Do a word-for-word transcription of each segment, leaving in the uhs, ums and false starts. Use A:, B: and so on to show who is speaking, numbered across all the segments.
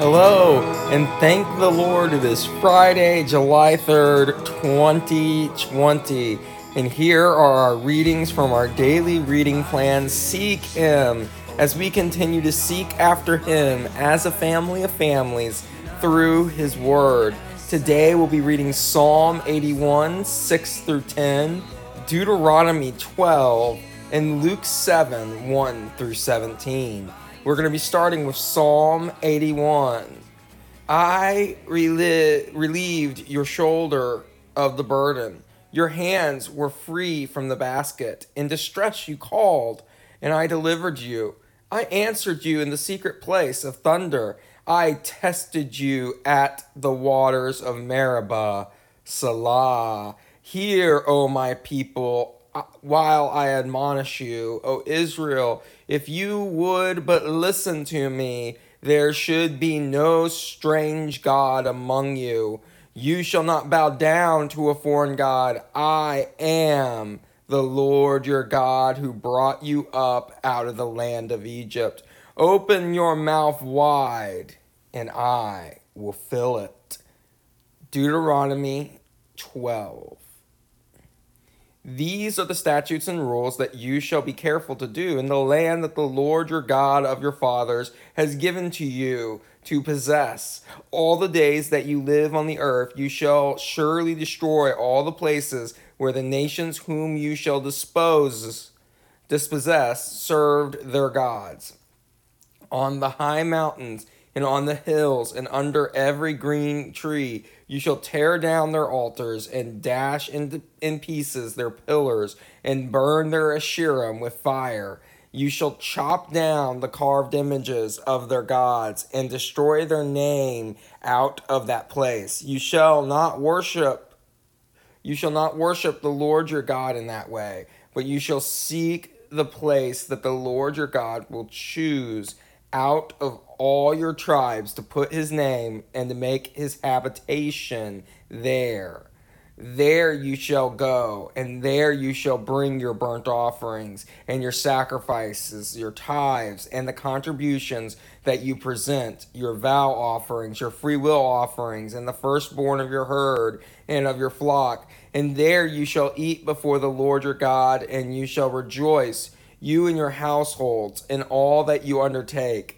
A: Hello, and thank the Lord it is Friday, July third, twenty twenty. And here are our readings from our daily reading plan, Seek Him, as we continue to seek after Him as a family of families through His Word. Today we'll be reading Psalm eighty-one, six through ten, Deuteronomy twelve, and Luke seven, one through seventeen. We're going to be starting with Psalm eighty-one. I relie- relieved your shoulder of the burden. Your hands were free from the basket. In distress you called, and I delivered you. I answered you in the secret place of thunder. I tested you at the waters of Meribah. Salah. Hear, O my people, while I admonish you, O Israel, if you would but listen to me, there should be no strange god among you. You shall not bow down to a foreign god. I am the Lord your God who brought you up out of the land of Egypt. Open your mouth wide, and I will fill it. Deuteronomy twelve. These are the statutes and rules that you shall be careful to do in the land that the Lord your God of your fathers has given to you to possess. All the days that you live on the earth, you shall surely destroy all the places where the nations whom you shall dispose, dispossess served their gods. On the high mountains and on the hills and under every green tree you shall tear down their altars and dash into, in pieces their pillars and burn their Asherim with fire. You shall chop down the carved images of their gods and destroy their name out of that place. You shall not worship You shall not worship the Lord your God in that way, but you shall seek the place that the Lord your God will choose out of all your tribes to put his name and to make his habitation there. There you shall go, and there you shall bring your burnt offerings and your sacrifices, your tithes, and the contributions that you present, your vow offerings, your freewill offerings, and the firstborn of your herd and of your flock. And there you shall eat before the Lord your God, and you shall rejoice, you and your households, in all that you undertake,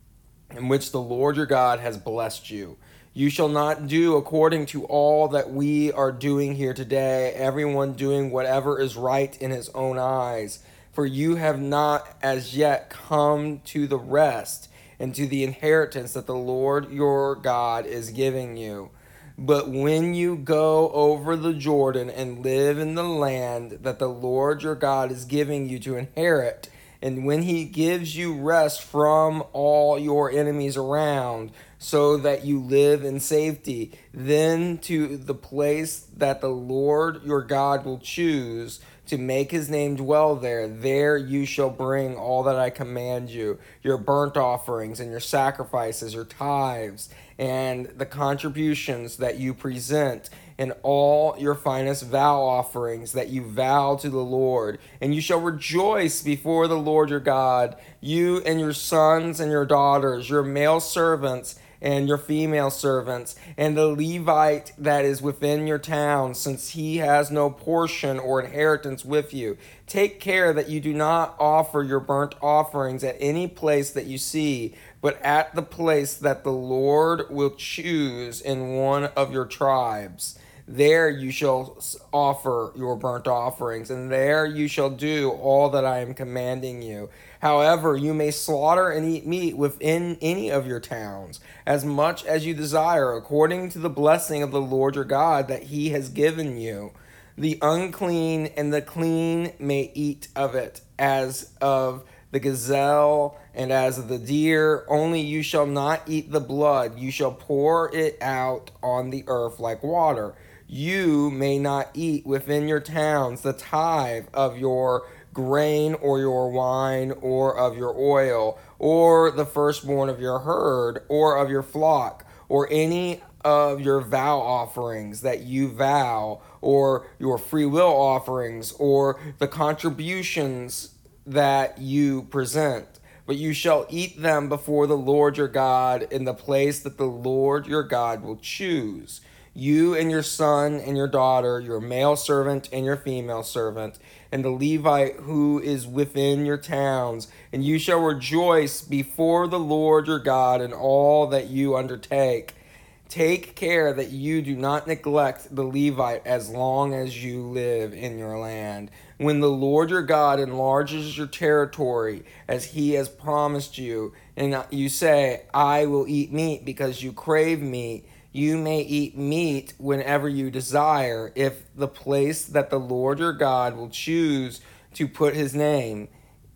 A: in which the Lord your God has blessed you. You shall not do according to all that we are doing here today, everyone doing whatever is right in his own eyes. For you have not as yet come to the rest and to the inheritance that the Lord your God is giving you. But when you go over the Jordan and live in the land that the Lord your God is giving you to inherit, and when he gives you rest from all your enemies around, so that you live in safety, then to the place that the Lord your God will choose to make his name dwell there, there you shall bring all that I command you, your burnt offerings and your sacrifices, your tithes, and the contributions that you present, and all your finest vow offerings that you vow to the Lord. And you shall rejoice before the Lord your God, you and your sons and your daughters, your male servants and your female servants, and the Levite that is within your town, since he has no portion or inheritance with you. Take care that you do not offer your burnt offerings at any place that you see, but at the place that the Lord will choose in one of your tribes. There you shall offer your burnt offerings, and there you shall do all that I am commanding you. However, you may slaughter and eat meat within any of your towns, as much as you desire, according to the blessing of the Lord your God that he has given you. The unclean and the clean may eat of it, as of the gazelle and as of the deer. Only you shall not eat the blood. You shall pour it out on the earth like water. You may not eat within your towns the tithe of your grain or your wine or of your oil, or the firstborn of your herd or of your flock, or any of your vow offerings that you vow, or your free will offerings, or the contributions that you present. but you shall eat them before the Lord your God in the place that the Lord your God will choose. You and your son and your daughter, your male servant and your female servant, and the Levite who is within your towns, and you shall rejoice before the Lord your God in all that you undertake. Take care that you do not neglect the Levite as long as you live in your land. When the Lord your God enlarges your territory as he has promised you, and you say, I will eat meat because you crave meat, you may eat meat whenever you desire, if the place that the Lord your God will choose to put his name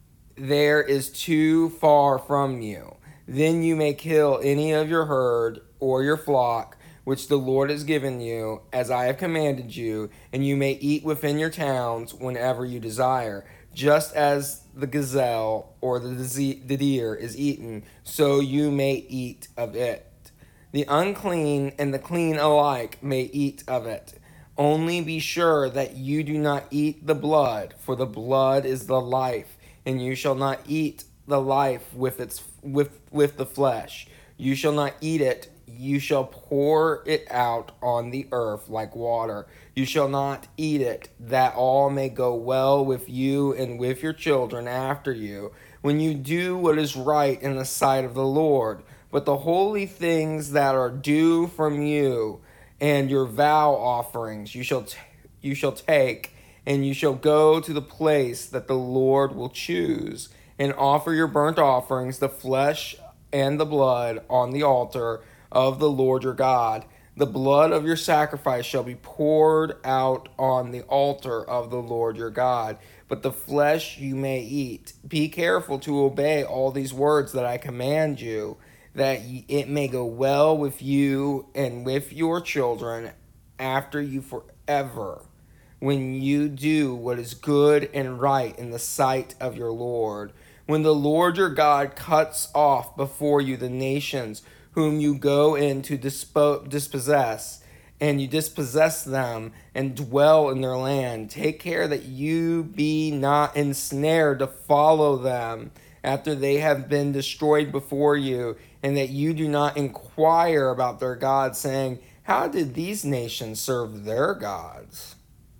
A: there is too far from you. Then you may kill any of your herd or your flock, which the Lord has given you, as I have commanded you, and you may eat within your towns whenever you desire. Just as the gazelle or the deer is eaten, so you may eat of it. The unclean and the clean alike may eat of it. Only be sure that you do not eat the blood, for the blood is the life, and you shall not eat the life with its with with the flesh. You shall not eat it. You shall pour it out on the earth like water. You shall not eat it, that all may go well with you and with your children after you, when you do what is right in the sight of the Lord. But the holy things that are due from you and your vow offerings you shall t- you shall take, and you shall go to the place that the Lord will choose, and offer your burnt offerings, the flesh and the blood, on the altar of the Lord your God. The blood of your sacrifice shall be poured out on the altar of the Lord your God, but the flesh you may eat. Be careful to obey all these words that I command you, that it may go well with you and with your children after you forever, when you do what is good and right in the sight of your Lord. When the Lord your God cuts off before you the nations whom you go in to dispo- dispossess, and you dispossess them and dwell in their land, take care that you be not ensnared to follow them after they have been destroyed before you, and that you do not inquire about their gods, saying, how did these nations serve their gods,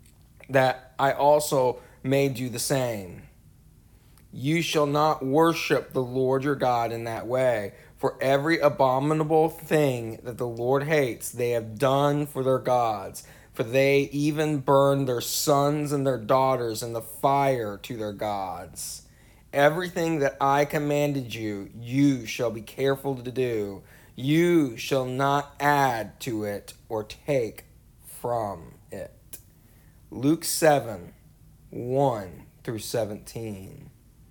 A: that I also may do the same? You shall not worship the Lord your God in that way, for every abominable thing that the Lord hates they have done for their gods, for they even burn their sons and their daughters in the fire to their gods. Everything that I commanded you, you shall be careful to do. You shall not add to it or take from it. Luke seven, one through seventeen.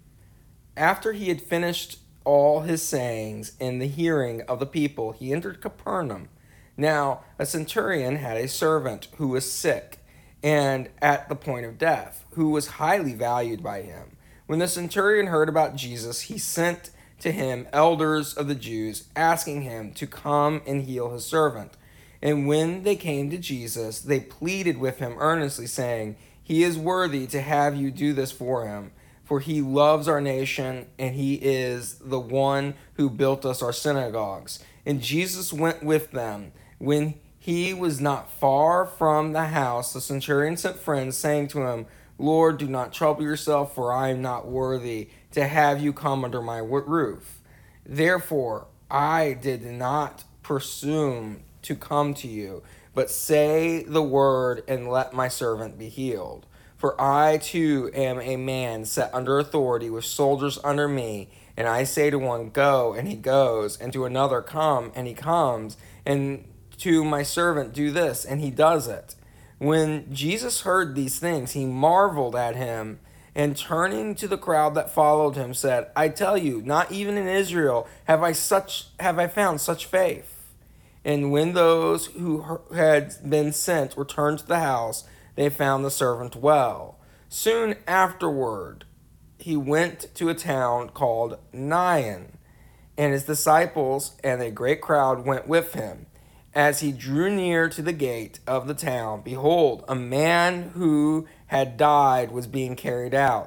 A: After he had finished all his sayings in the hearing of the people, he entered Capernaum. Now a centurion had a servant who was sick and at the point of death, who was highly valued by him. When the centurion heard about Jesus, he sent to him elders of the Jews, asking him to come and heal his servant. And when they came to Jesus, they pleaded with him earnestly, saying, he is worthy to have you do this for him, for he loves our nation, and he is the one who built us our synagogues. And Jesus went with them. When he was not far from the house, the centurion sent friends, saying to him, Lord, do not trouble yourself, for I am not worthy to have you come under my roof. Therefore, I did not presume to come to you, but say the word and let my servant be healed. For I too am a man set under authority with soldiers under me, and I say to one, go, and he goes, and to another, come, and he comes, and to my servant, do this, and he does it. When Jesus heard these things, he marveled at him, and turning to the crowd that followed him, said, I tell you, not even in Israel have I such have I found such faith. And when those who had been sent returned to the house, they found the servant well. Soon afterward, he went to a town called Nain, and his disciples and a great crowd went with him. As he drew near to the gate of the town, behold, a man who had died was being carried out,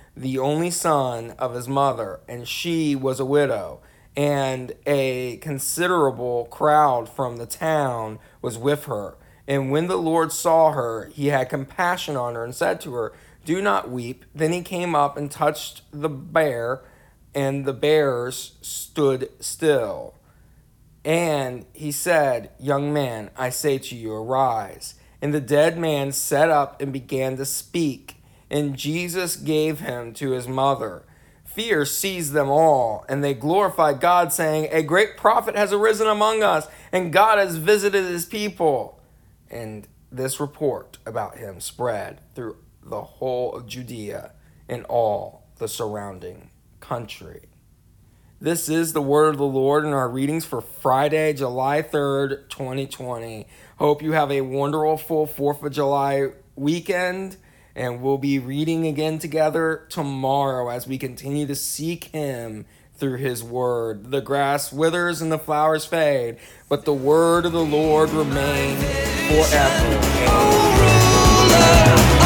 A: the only son of his mother, and she was a widow. And a considerable crowd from the town was with her. And when the Lord saw her, he had compassion on her and said to her, "Do not weep." Then he came up and touched the bear, and the bears stood still. And he said, "Young man, I say to you, arise." And the dead man sat up and began to speak. And Jesus gave him to his mother. Fear seized them all, and they glorified God, saying, "A great prophet has arisen among us, and God has visited his people." And this report about him spread through the whole of Judea and all the surrounding country. This is the word of the Lord in our readings for Friday, July third, twenty twenty. Hope you have a wonderful fourth of July weekend, and we'll be reading again together tomorrow as we continue to seek him through his word. The grass withers and the flowers fade, but the word of the Lord remains forever. Amen.